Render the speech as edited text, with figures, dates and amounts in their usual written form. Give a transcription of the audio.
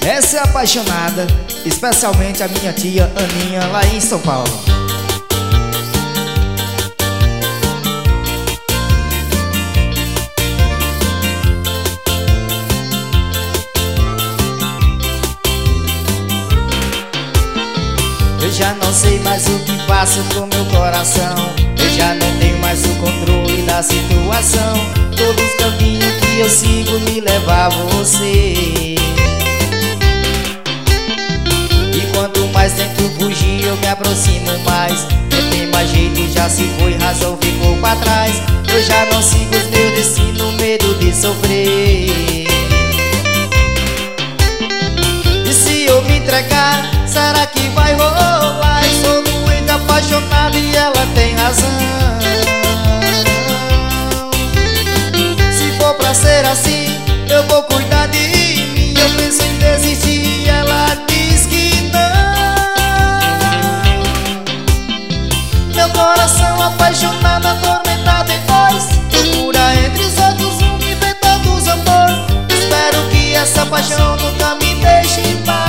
Essa é apaixonada, especialmente a minha tia Aninha, lá em São Paulo. Eu já não sei mais o que faço com meu coração. Eu já não tenho mais o controle da situação. Todos os caminhos que eu sigo me levam a você. E quanto mais tento fugir, eu me aproximo mais. Não tem mais jeito, já se foi, razão ficou pra trás. Eu já não sigo os meus destinos, medo de sofrer. E se eu me entregar, será que vai rolar? Eu sou doente, apaixonado e ela tem razão. Se for pra ser assim, eu vou cuidar de mim. Eu penso em desistir e ela diz que não. Meu coração apaixonado, atormentado em nós. Procura entre os outros um que vê todos amor. Espero que essa paixão nunca me deixe em paz.